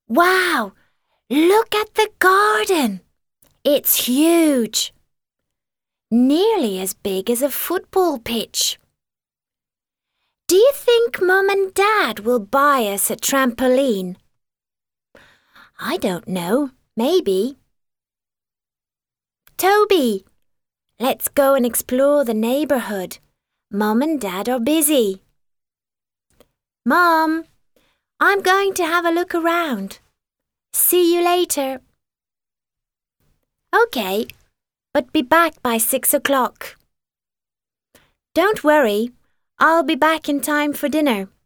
Wow! Look at the garden. It's huge. Nearly as big as a football pitch. Do you think Mum and Dad will buy us a trampoline? I don't know. Maybe. Toby, let's go and explore the neighborhood. Mum and Dad are busy. Mom, I'm going to have a look around. See you later. Okay, but be back by 6 o'clock. Don't worry, I'll be back in time for dinner.